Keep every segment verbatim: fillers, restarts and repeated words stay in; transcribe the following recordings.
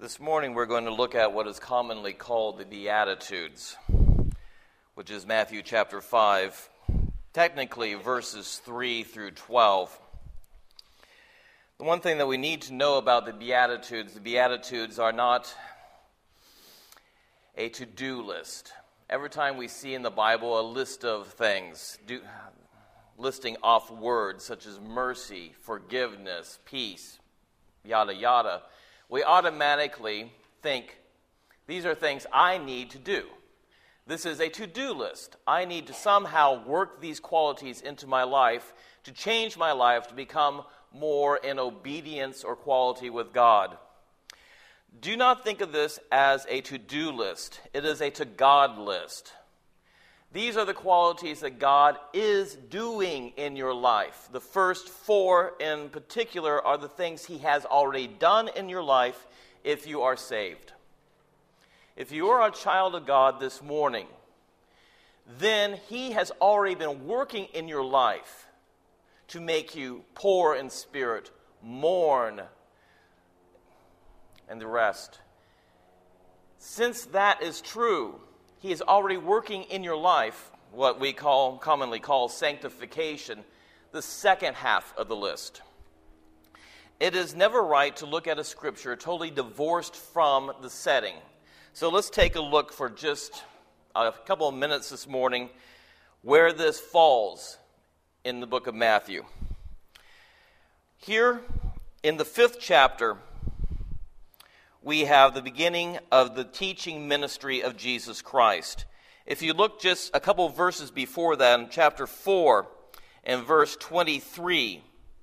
This morning we're going to look at what is commonly called the Beatitudes, which is Matthew chapter five, technically verses three through twelve. The one thing that we need to know about the Beatitudes, the Beatitudes are not a to-do list. Every time we see in the Bible a list of things, do, listing off words such as mercy, forgiveness, peace, yada yada, we automatically think, these are things I need to do. This is a to-do list. I need to somehow work these qualities into my life to change my life to become more in obedience or quality with God. Do not think of this as a to-do list. It is a to-God list. These are the qualities that God is doing in your life. The first four in particular are the things He has already done in your life if you are saved. If you are a child of God this morning, then He has already been working in your life to make you poor in spirit, mourn, and the rest. Since that is true, He is already working in your life, what we call commonly call sanctification, the second half of the list. It is never right to look at a scripture totally divorced from the setting. So let's take a look for just a couple of minutes this morning where this falls in the book of Matthew. Here in the fifth chapter, we have the beginning of the teaching ministry of Jesus Christ. If you look just a couple of verses before that, in chapter four and verse twenty-three,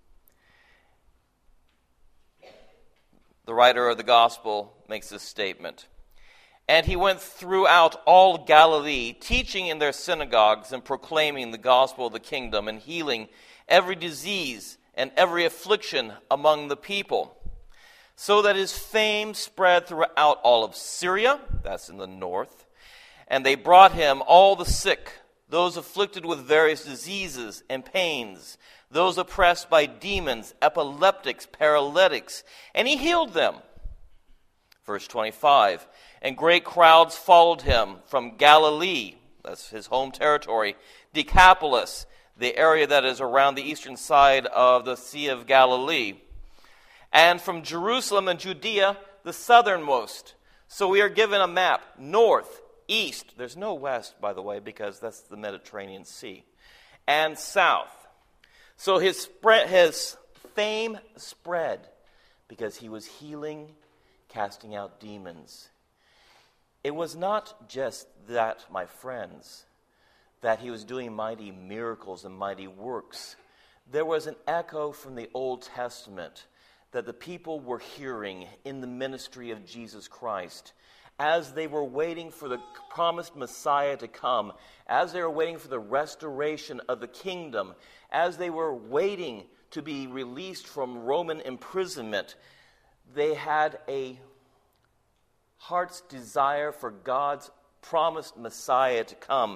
the writer of the gospel makes this statement. And he went throughout all Galilee, teaching in their synagogues and proclaiming the gospel of the kingdom and healing every disease and every affliction among the people, so that his fame spread throughout all of Syria, that's in the north, and they brought him all the sick, those afflicted with various diseases and pains, those oppressed by demons, epileptics, paralytics, and he healed them. Verse twenty-five, and great crowds followed him from Galilee, that's his home territory, Decapolis, the area that is around the eastern side of the Sea of Galilee, and from Jerusalem and Judea, the southernmost. So we are given a map, north, east. There's no west, by the way, because that's the Mediterranean Sea. And south. So his spread, his fame spread because he was healing, casting out demons. It was not just that, my friends, that he was doing mighty miracles and mighty works. There was an echo from the Old Testament that the people were hearing in the ministry of Jesus Christ as they were waiting for the promised Messiah to come, as they were waiting for the restoration of the kingdom, as they were waiting to be released from Roman imprisonment. They had a heart's desire for God's promised Messiah to come.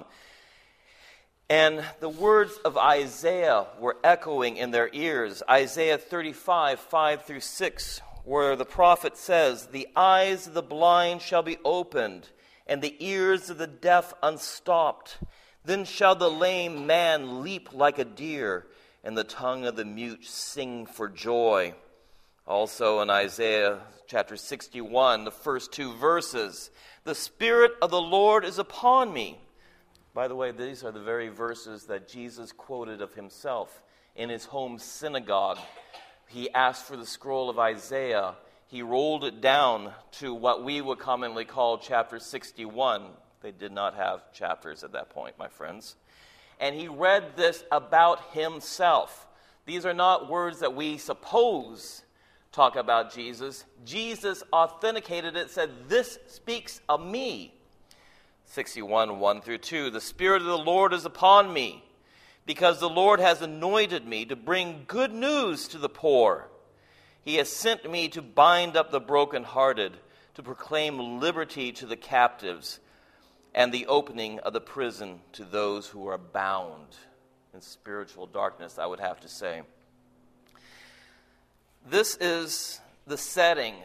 And the words of Isaiah were echoing in their ears. Isaiah thirty-five, five through six, where the prophet says, the eyes of the blind shall be opened, and the ears of the deaf unstopped. Then shall the lame man leap like a deer, and the tongue of the mute sing for joy. Also in Isaiah chapter sixty-one, the first two verses, the Spirit of the Lord is upon me. By the way, these are the very verses that Jesus quoted of himself in his home synagogue. He asked for the scroll of Isaiah. He rolled it down to what we would commonly call chapter sixty-one. They did not have chapters at that point, my friends. And he read this about himself. These are not words that we suppose talk about Jesus. Jesus authenticated it, said, this speaks of me. sixty-one, one through two, the Spirit of the Lord is upon me, because the Lord has anointed me to bring good news to the poor. He has sent me to bind up the brokenhearted, to proclaim liberty to the captives, and the opening of the prison to those who are bound in spiritual darkness, I would have to say. This is the setting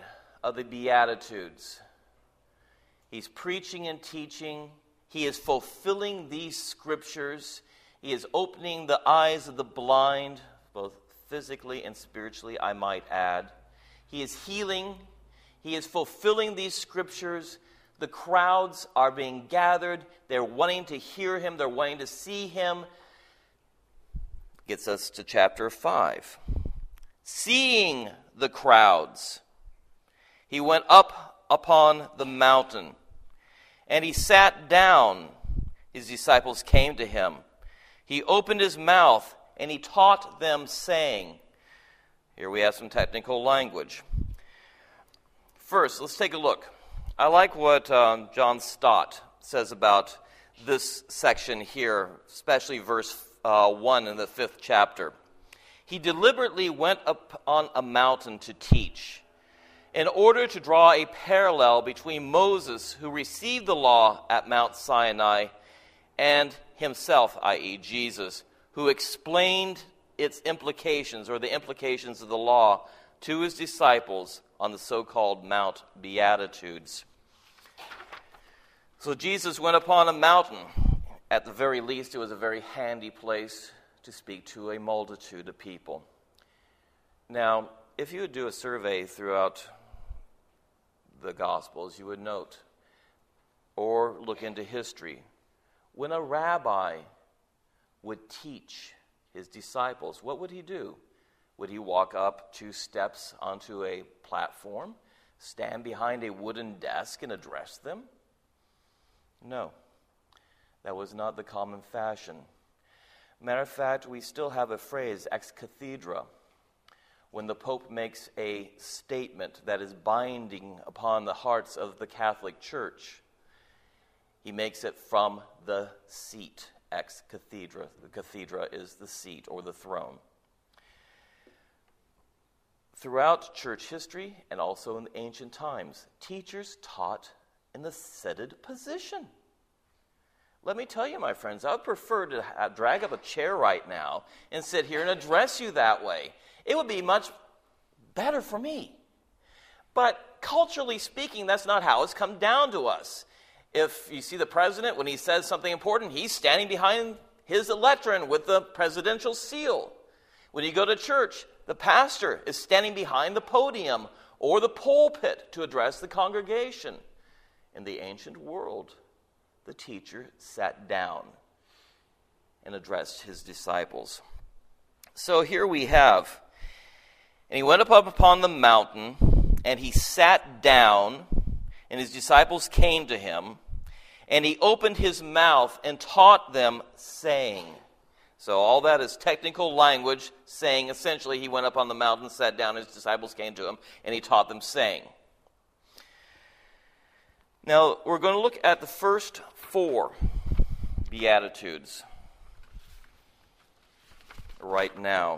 of the Beatitudes. He's preaching and teaching. He is fulfilling these scriptures. He is opening the eyes of the blind, both physically and spiritually, I might add. He is healing. He is fulfilling these scriptures. The crowds are being gathered. They're wanting to hear him. They're wanting to see him. Gets us to chapter five. Seeing the crowds, he went up upon the mountain, and he sat down. His disciples came to him. He opened his mouth, and he taught them, saying, here we have some technical language. First, let's take a look. I like what um, John Stott says about this section here, especially verse uh, one in the fifth chapter. He deliberately went up on a mountain to teach, in order to draw a parallel between Moses, who received the law at Mount Sinai, and himself, that is. Jesus, who explained its implications, or the implications of the law, to his disciples on the so-called Mount Beatitudes. So Jesus went upon a mountain. At the very least, it was a very handy place to speak to a multitude of people. Now, if you would do a survey throughout the Gospels, you would note, or look into history, when a rabbi would teach his disciples, what would he do? Would he walk up two steps onto a platform, stand behind a wooden desk and address them? No, that was not the common fashion. Matter of fact, we still have a phrase, ex cathedra, when the Pope makes a statement that is binding upon the hearts of the Catholic Church. He makes it from the seat, ex cathedra. The cathedra is the seat or the throne. Throughout church history and also in ancient times, teachers taught in the seated position. Let me tell you, my friends, I would prefer to have, drag up a chair right now and sit here and address you that way. It would be much better for me. But culturally speaking, that's not how it's come down to us. If you see the president, when he says something important, he's standing behind his lectern with the presidential seal. When you go to church, the pastor is standing behind the podium or the pulpit to address the congregation. In the ancient world, the teacher sat down and addressed his disciples. So here we have, and he went up upon the mountain, and he sat down, and his disciples came to him, and he opened his mouth and taught them, saying. So all that is technical language, saying essentially he went up on the mountain, sat down, his disciples came to him, and he taught them, saying. Now, we're going to look at the first four Beatitudes right now.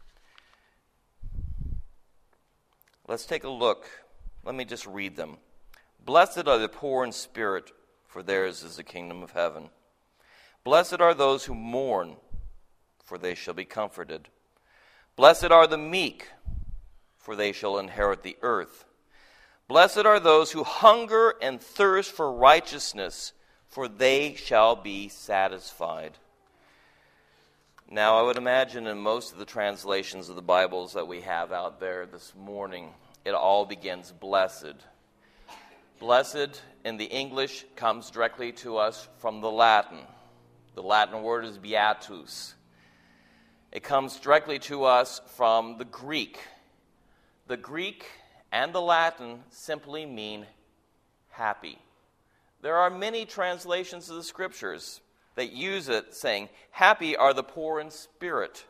Let's take a look. Let me just read them. Blessed are the poor in spirit, for theirs is the kingdom of heaven. Blessed are those who mourn, for they shall be comforted. Blessed are the meek, for they shall inherit the earth. Blessed are those who hunger and thirst for righteousness, for they shall be satisfied. Now, I would imagine in most of the translations of the Bibles that we have out there this morning, it all begins blessed. Blessed in the English comes directly to us from the Latin. The Latin word is beatus. It comes directly to us from the Greek. The Greek and the Latin simply mean happy. There are many translations of the scriptures that use it saying, happy are the poor in spirit.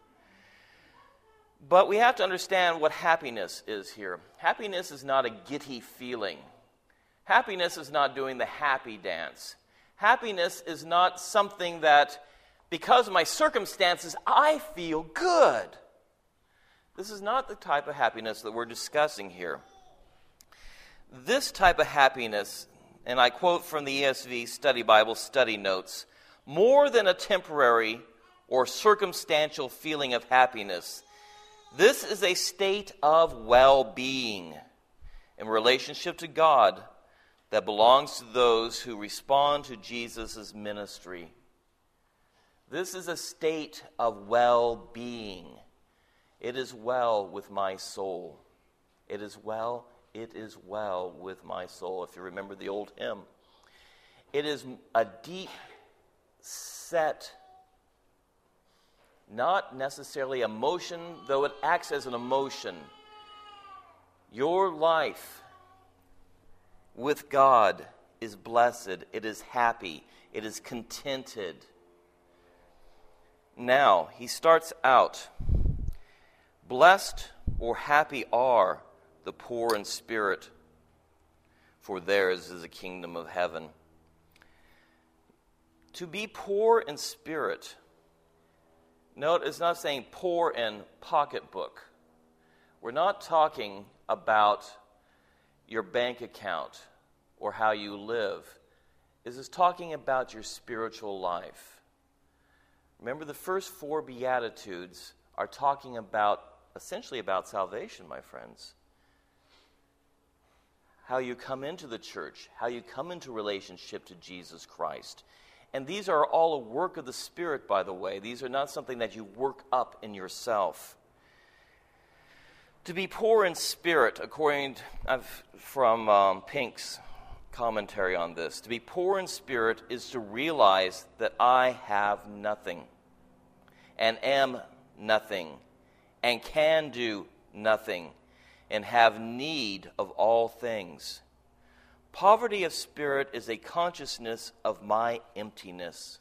But we have to understand what happiness is here. Happiness is not a giddy feeling. Happiness is not doing the happy dance. Happiness is not something that, because of my circumstances, I feel good. This is not the type of happiness that we're discussing here. This type of happiness, and I quote from the E S V Study Bible study notes, more than a temporary or circumstantial feeling of happiness, this is a state of well-being in relationship to God that belongs to those who respond to Jesus' ministry. This is a state of well-being. It is well with my soul. It is well, it is well with my soul. If you remember the old hymn, it is a deep set, not necessarily emotion, though it acts as an emotion. Your life with God is blessed, it is happy, it is contented. Now, he starts out, blessed or happy are the poor in spirit, for theirs is the kingdom of heaven. To be poor in spirit, note it's not saying poor in pocketbook. We're not talking about your bank account or how you live. This is talking about your spiritual life. Remember, the first four Beatitudes are talking about, essentially about salvation, my friends. How you come into the church, how you come into relationship to Jesus Christ. And these are all a work of the Spirit, by the way. These are not something that you work up in yourself. To be poor in spirit, according to, I've, from um, Pink's commentary on this, to be poor in spirit is to realize that I have nothing, and am nothing, and can do nothing, and have need of all things. Poverty of spirit is a consciousness of my emptiness.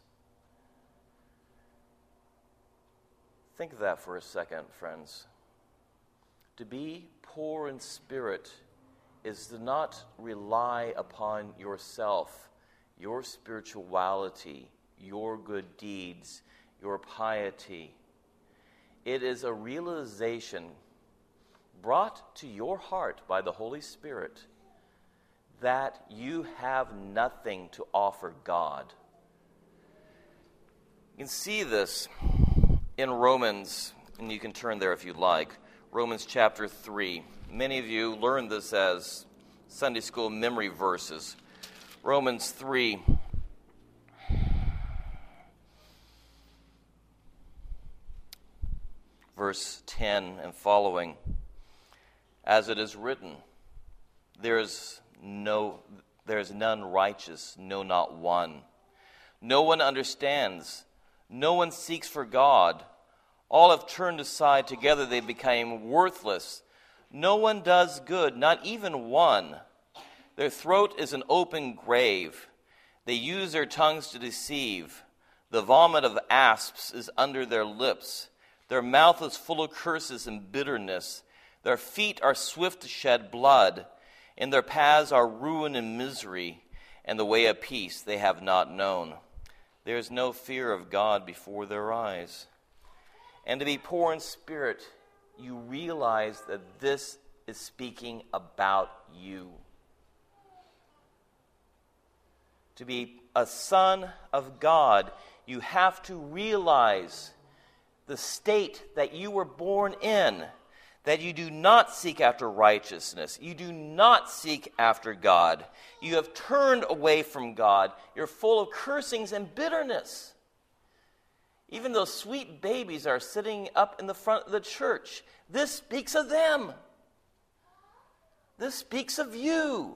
Think of that for a second, friends. To be poor in spirit is to not rely upon yourself, your spirituality, your good deeds, your piety. It is a realization brought to your heart by the Holy Spirit that you have nothing to offer God. You can see this in Romans, and you can turn there if you like. Romans chapter three. Many of you learned this as Sunday school memory verses. Romans three. Verse ten and following. As it is written, there is no, there is none righteous, no, not one. No one understands. No one seeks for God. All have turned aside. Together they became worthless. No one does good, not even one. Their throat is an open grave. They use their tongues to deceive. The vomit of asps is under their lips. Their mouth is full of curses and bitterness. Their feet are swift to shed blood. In their paths are ruin and misery, and the way of peace they have not known. There is no fear of God before their eyes. And to be poor in spirit, you realize that this is speaking about you. To be a son of God, you have to realize the state that you were born in, that you do not seek after righteousness. You do not seek after God. You have turned away from God. You're full of cursings and bitterness. Even those sweet babies are sitting up in the front of the church. This speaks of them. This speaks of you.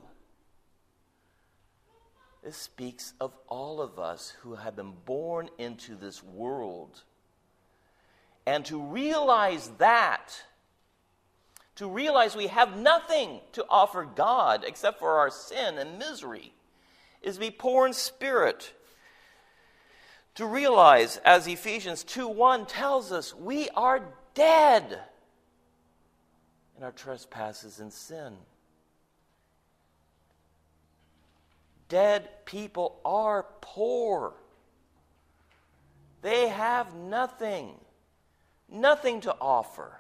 This speaks of all of us who have been born into this world. And to realize that, to realize we have nothing to offer God except for our sin and misery, is to be poor in spirit. To realize, as Ephesians two one tells us, we are dead in our trespasses and sin. Dead people are poor. They have nothing, nothing to offer.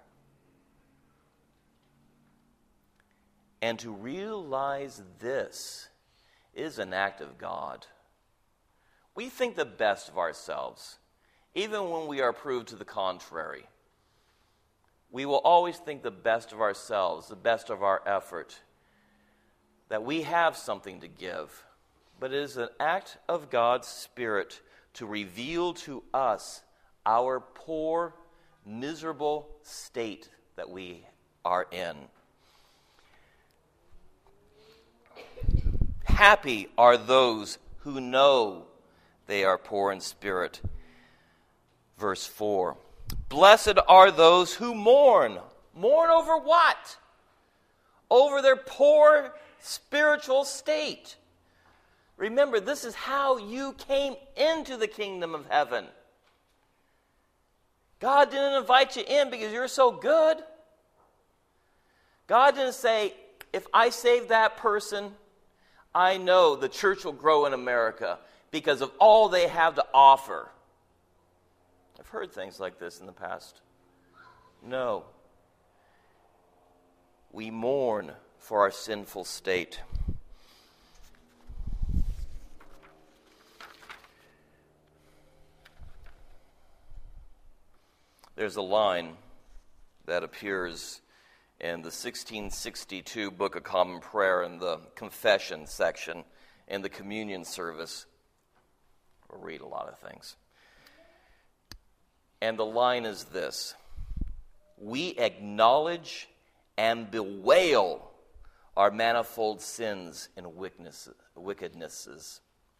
And to realize this is an act of God. We think the best of ourselves, even when we are proved to the contrary. We will always think the best of ourselves, the best of our effort. that we have something to give, but it is an act of God's Spirit to reveal to us our poor, miserable state that we are in. Happy are those who know they are poor in spirit. Verse four. Blessed are those who mourn. Mourn over what? Over their poor spiritual state. Remember, this is how you came into the kingdom of heaven. God didn't invite you in because you're so good. God didn't say, if I save that person, I know the church will grow in America because of all they have to offer. I've heard things like this in the past. No. We mourn for our sinful state. There's a line that appears in the sixteen sixty-two Book of Common Prayer in the confession section in the communion service. We'll read a lot of things. And the line is this: we acknowledge and bewail our manifold sins and wickednesses.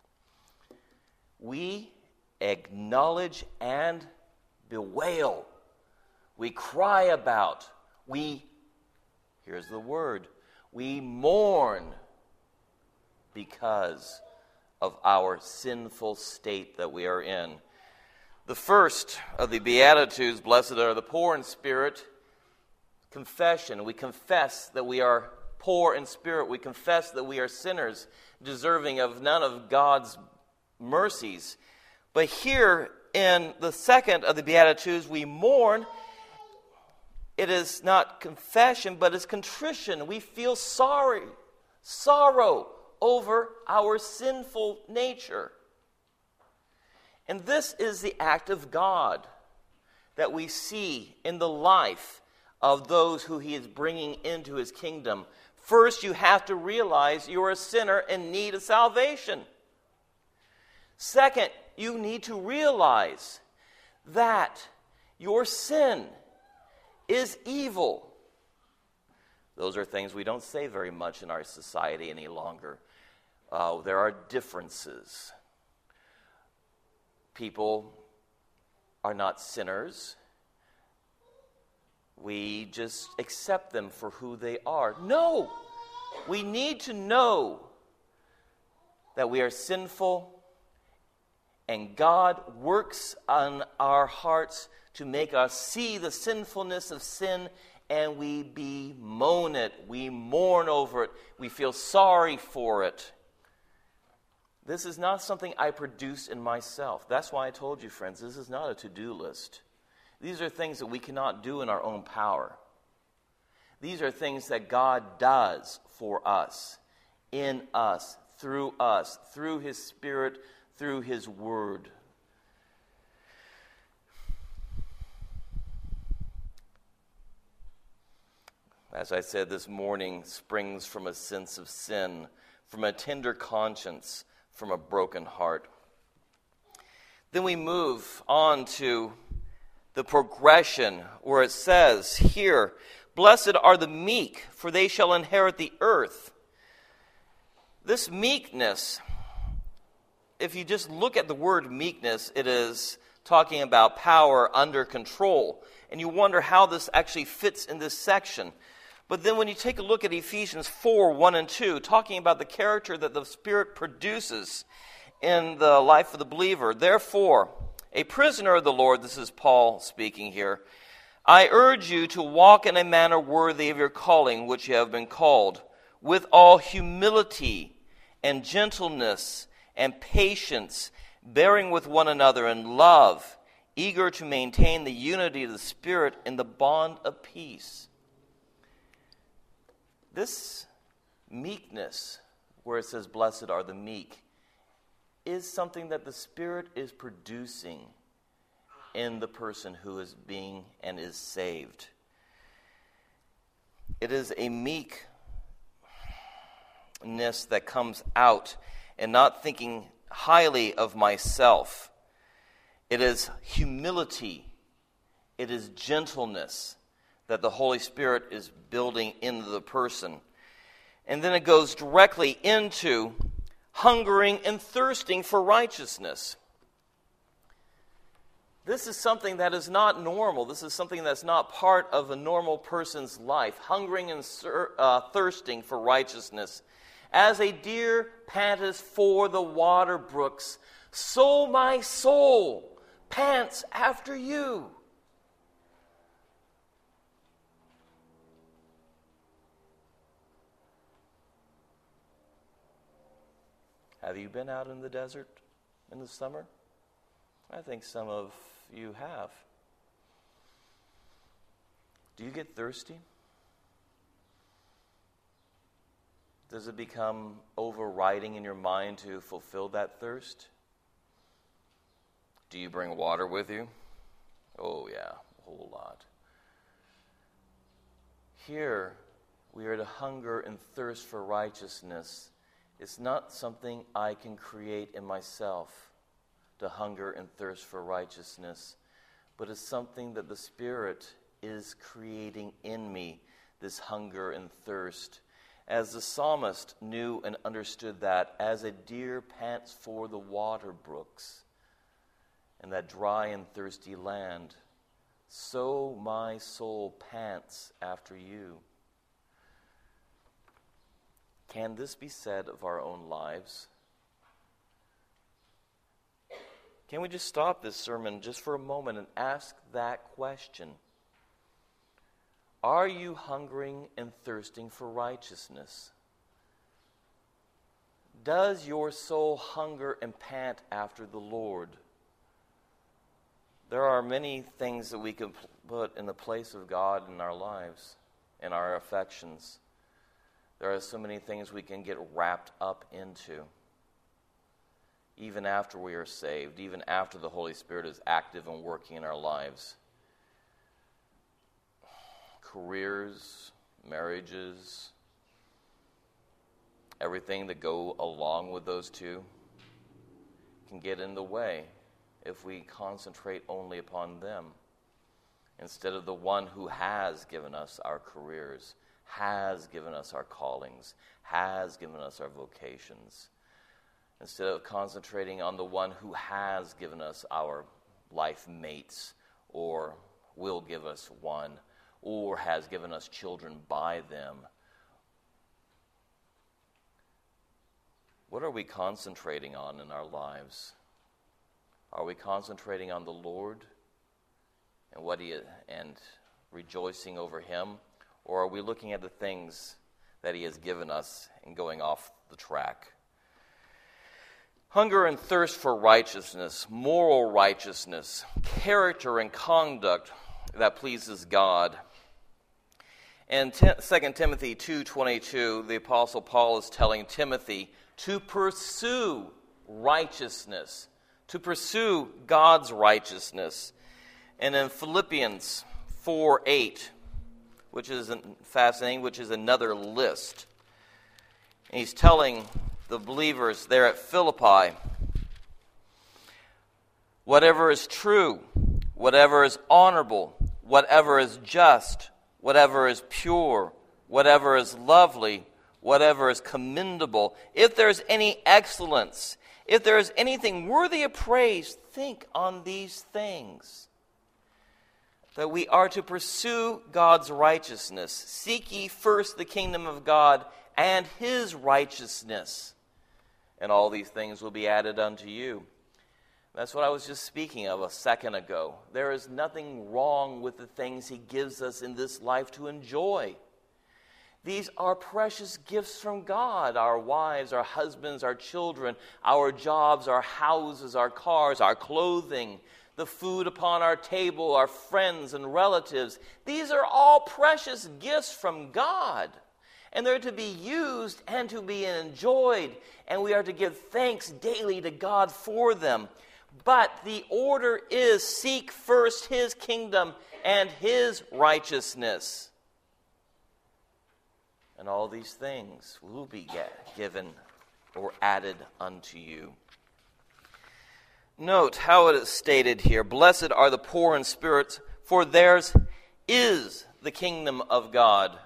We acknowledge and bewail. We cry about. We, here's the word, we mourn because of our sinful state that we are in. The first of the Beatitudes, blessed are the poor in spirit, confession. We confess that we are poor in spirit. We confess that we are sinners, deserving of none of God's mercies. But here in the second of the Beatitudes, we mourn. It is not confession, but it's contrition. We feel sorry, sorrow over our sinful nature. And this is the act of God that we see in the life of those who he is bringing into his kingdom. First, you have to realize you're a sinner in need of salvation. Second, you need to realize that your sin is evil. Those are things we don't say very much in our society any longer. Uh, there are differences. People are not sinners. We just accept them for who they are. No! We need to know that we are sinful, and God works on our hearts to make us see the sinfulness of sin, and we bemoan it. We mourn over it. We feel sorry for it. This is not something I produce in myself. That's why I told you, friends, this is not a to-do list. These are things that we cannot do in our own power. These are things that God does for us, in us, through us, through his Spirit, through his word. As I said this morning, springs from a sense of sin, from a tender conscience, from a broken heart. Then we move on to the progression where it says here, blessed are the meek, for they shall inherit the earth. This meekness, if you just look at the word meekness, it is talking about power under control. And you wonder how this actually fits in this section. But then when you take a look at Ephesians four, one and two, talking about the character that the Spirit produces in the life of the believer. Therefore, a prisoner of the Lord, this is Paul speaking here, I urge you to walk in a manner worthy of your calling, which you have been called, with all humility and gentleness and patience, bearing with one another in love, eager to maintain the unity of the Spirit in the bond of peace. This meekness, where it says, blessed are the meek, is something that the Spirit is producing in the person who is being and is saved. It is a meek that comes out and not thinking highly of myself. It is humility. It is gentleness that the Holy Spirit is building into the person. And then it goes directly into hungering and thirsting for righteousness. This is something that is not normal. This is something that's not part of a normal person's life. Hungering and uh, thirsting for righteousness. As a deer panteth for the water brooks, so my soul pants after you. Have you been out in the desert in the summer? I think some of you have. Do you get thirsty? Does it become overriding in your mind to fulfill that thirst? Do you bring water with you? Oh yeah, a whole lot. Here, we are to hunger and thirst for righteousness. It's not something I can create in myself, to hunger and thirst for righteousness, but it's something that the Spirit is creating in me, this hunger and thirst. As the psalmist knew and understood that, as a deer pants for the water brooks in that dry and thirsty land, so my soul pants after you. Can this be said of our own lives? Can we just stop this sermon just for a moment and ask that question? Are you hungering and thirsting for righteousness? Does your soul hunger and pant after the Lord? There are many things that we can put in the place of God in our lives, in our affections. There are so many things we can get wrapped up into, even after we are saved, even after the Holy Spirit is active and working in our lives. Careers, marriages, everything that go along with those two can get in the way if we concentrate only upon them instead of the one who has given us our careers, has given us our callings, has given us our vocations. Instead of concentrating on the one who has given us our life mates, or will give us one, or has given us children by them. What are we concentrating on in our lives? Are we concentrating on the Lord and what He and rejoicing over Him, or are we looking at the things that He has given us and going off the track? Hunger and thirst for righteousness, moral righteousness, character and conduct that pleases God. In Second Timothy two twenty-two, the Apostle Paul is telling Timothy to pursue righteousness, to pursue God's righteousness. And in Philippians four eight, which is fascinating, which is another list, and he's telling the believers there at Philippi, whatever is true, whatever is honorable, whatever is just, whatever is pure, whatever is lovely, whatever is commendable, if there is any excellence, if there is anything worthy of praise, think on these things. That we are to pursue God's righteousness. Seek ye first the kingdom of God and His righteousness, and all these things will be added unto you. That's what I was just speaking of a second ago. There is nothing wrong with the things He gives us in this life to enjoy. These are precious gifts from God. Our wives, our husbands, our children, our jobs, our houses, our cars, our clothing, the food upon our table, our friends and relatives. These are all precious gifts from God. And they're to be used and to be enjoyed. And we are to give thanks daily to God for them. But the order is seek first His kingdom and His righteousness. and all these things will be given or added unto you. Note how it is stated here, blessed are the poor in spirit, for theirs is the kingdom of God.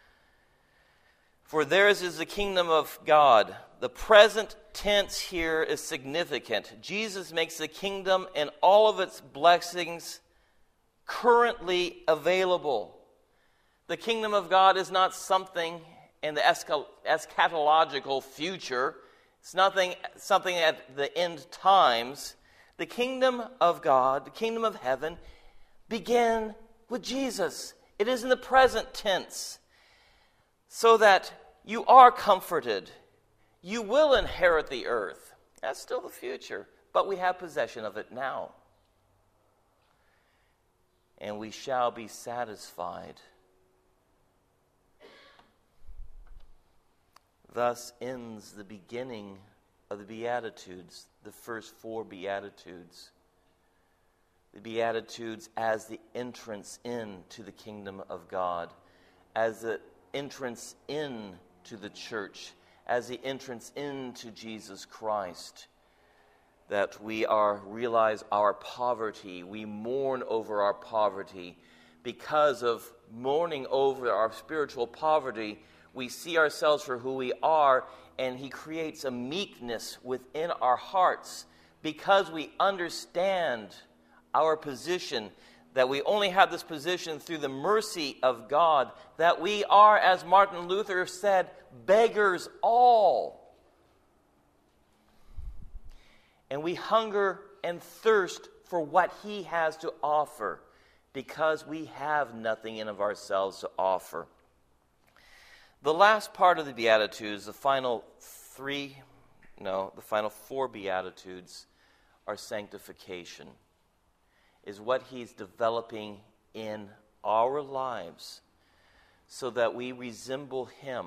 For theirs is the kingdom of God. The present tense here is significant. Jesus makes the kingdom and all of its blessings currently available. The kingdom of God is not something in the eschatological future. It's nothing, something at the end times. The kingdom of God, the kingdom of heaven, began with Jesus. It is in the present tense, so that you are comforted. You will inherit the earth. That's still the future, but we have possession of it now. And we shall be satisfied. Thus ends the beginning of the Beatitudes, the first four Beatitudes. The Beatitudes as the entrance into the kingdom of God, as the entrance into the church, as the entrance into Jesus Christ. That we are realize our poverty, we mourn over our poverty. Because of mourning over our spiritual poverty, we see ourselves for who we are, and He creates a meekness within our hearts because we understand our position, that we only have this position through the mercy of God, that we are, as Martin Luther said, beggars all. And we hunger and thirst for what He has to offer because we have nothing in of ourselves to offer. The last part of the Beatitudes, the final three, no, the final four Beatitudes are sanctification, is what He's developing in our lives so that we resemble Him.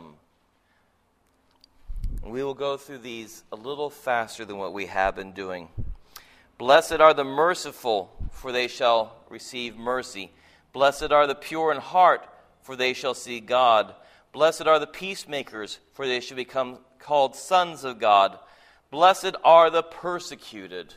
We will go through these a little faster than what we have been doing. Blessed are the merciful, for they shall receive mercy. Blessed are the pure in heart, for they shall see God. Blessed are the peacemakers, for they shall become called sons of God. Blessed are the persecuted.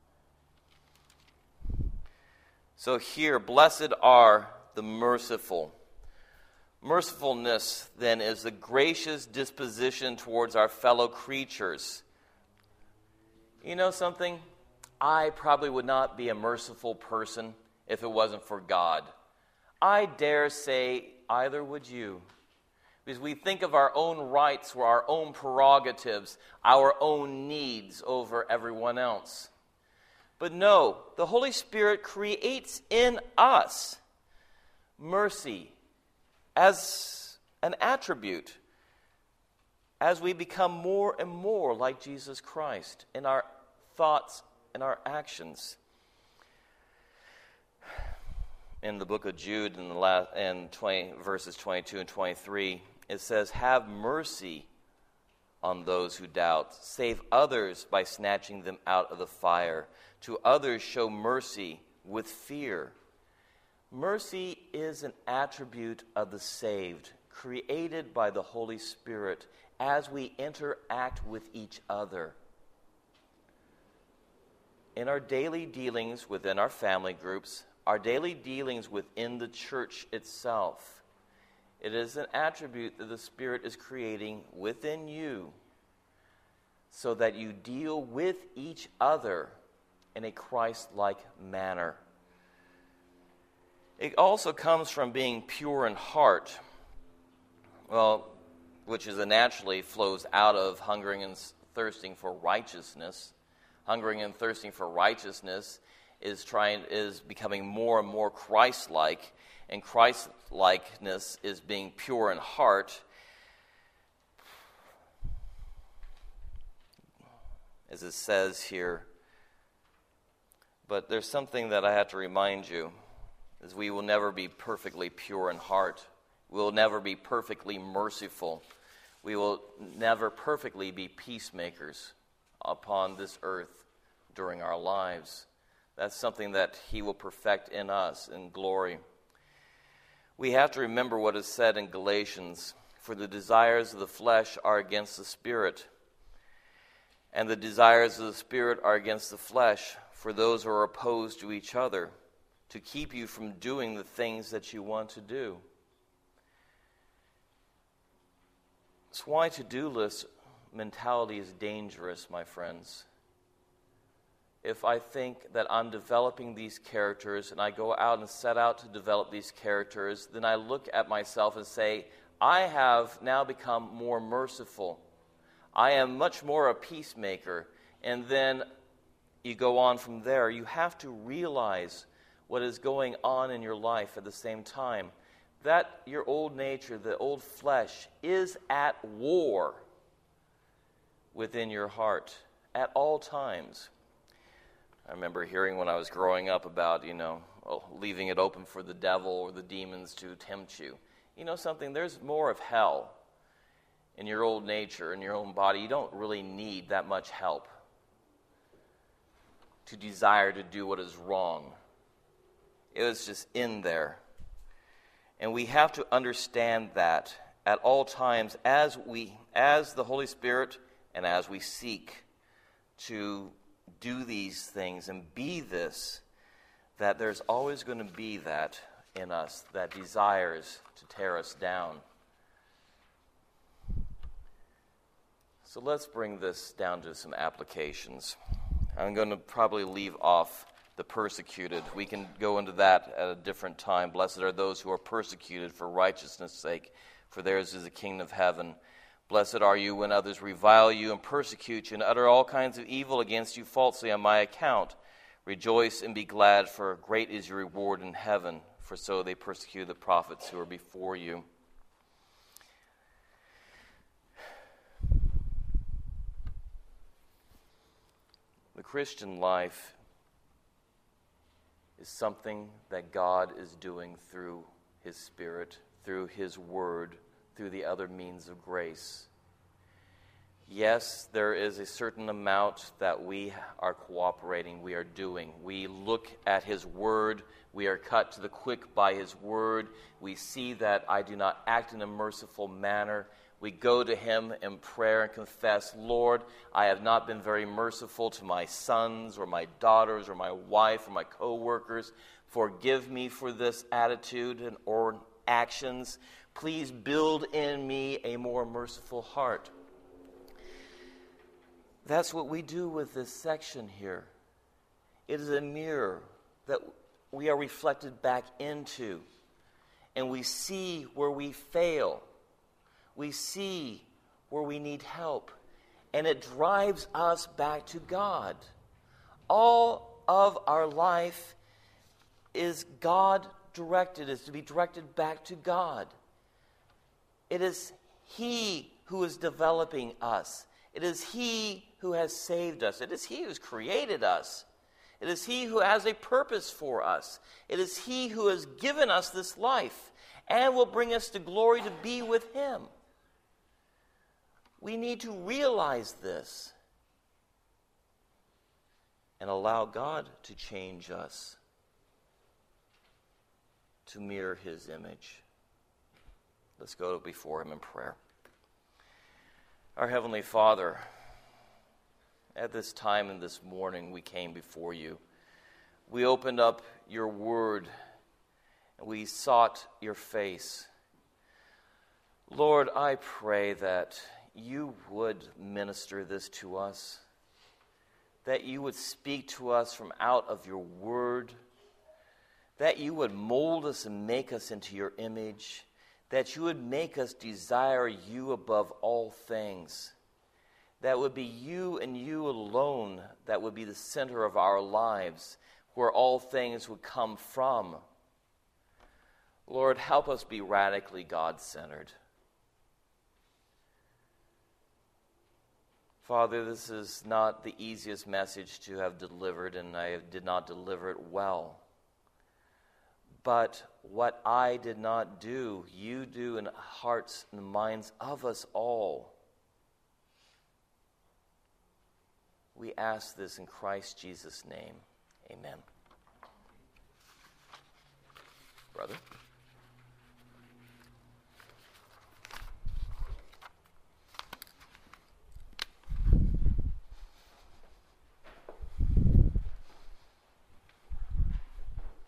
So here, blessed are the merciful. Mercifulness, then, is the gracious disposition towards our fellow creatures. You know something? I probably would not be a merciful person if it wasn't for God. I dare say either would you. Because we think of our own rights or our own prerogatives, our own needs over everyone else. But no, the Holy Spirit creates in us mercy as an attribute as we become more and more like Jesus Christ in our thoughts and our actions. In the book of Jude, in the last, in twenty, verses twenty-two and twenty-three, it says, "Have mercy on those who doubt. Save others by snatching them out of the fire. To others show mercy with fear." Mercy is an attribute of the saved, created by the Holy Spirit as we interact with each other. In our daily dealings within our family groups, our daily dealings within the church itself, it is an attribute that the Spirit is creating within you so that you deal with each other in a Christ-like manner. It also comes from being pure in heart, well, which is a naturally flows out of hungering and thirsting for righteousness. Hungering and thirsting for righteousness is trying is becoming more and more Christ-like, and Christ-likeness is being pure in heart. As it says here, but there's something that I have to remind you, is we will never be perfectly pure in heart. We will never be perfectly merciful. We will never perfectly be peacemakers upon this earth during our lives. That's something that He will perfect in us in glory. We have to remember what is said in Galatians For the desires of the flesh are against the Spirit, and the desires of the Spirit are against the flesh, for those are opposed to each other, to keep you from doing the things that you want to do. That's why to-do list mentality is dangerous, my friends. If I think that I'm developing these characters and I go out and set out to develop these characters, then I look at myself and say, I have now become more merciful. I am much more a peacemaker. And then you go on from there. You have to realize what is going on in your life at the same time. That your old nature, the old flesh, is at war within your heart at all times. I remember hearing when I was growing up about, you know, oh, leaving it open for the devil or the demons to tempt you. You know something? There's more of hell in your old nature, in your own body. You don't really need that much help to desire to do what is wrong. It was just in there. And we have to understand that at all times as we, as the Holy Spirit and as we seek to do these things and be this, that there's always going to be that in us that desires to tear us down. So let's bring this down to some applications. I'm going to probably leave off the persecuted. We can go into that at a different time. Blessed are those who are persecuted for righteousness' sake, for theirs is the kingdom of heaven. Blessed are you when others revile you and persecute you and utter all kinds of evil against you falsely on my account. Rejoice and be glad, for great is your reward in heaven, for so they persecuted the prophets who are before you. The Christian life is something that God is doing through His Spirit, through His Word, through the other means of grace. Yes, there is a certain amount that we are cooperating, we are doing. We look at His Word, we are cut to the quick by His Word. We see that I do not act in a merciful manner. We go to Him in prayer and confess, Lord, I have not been very merciful to my sons or my daughters or my wife or my co-workers. Forgive me for this attitude and or actions. Please build in me a more merciful heart. That's what we do with this section here. It is a mirror that we are reflected back into, and we see where we fail. We see where we need help, and it drives us back to God. All of our life is God-directed, is to be directed back to God. It is He who is developing us. It is He who has saved us. It is He who has created us. It is He who has a purpose for us. It is He who has given us this life and will bring us to glory to be with Him. We need to realize this and allow God to change us to mirror His image. Let's go before Him in prayer. Our Heavenly Father, at this time and this morning we came before You. We opened up Your Word and we sought Your face. Lord, I pray that You would minister this to us, that You would speak to us from out of Your Word, that You would mold us and make us into Your image, that You would make us desire You above all things, that would be You and You alone that would be the center of our lives, where all things would come from. Lord, help us be radically God-centered. Father, this is not the easiest message to have delivered, and I did not deliver it well. But what I did not do, You do in the hearts and minds of us all. We ask this in Christ Jesus' name. Amen. Brother?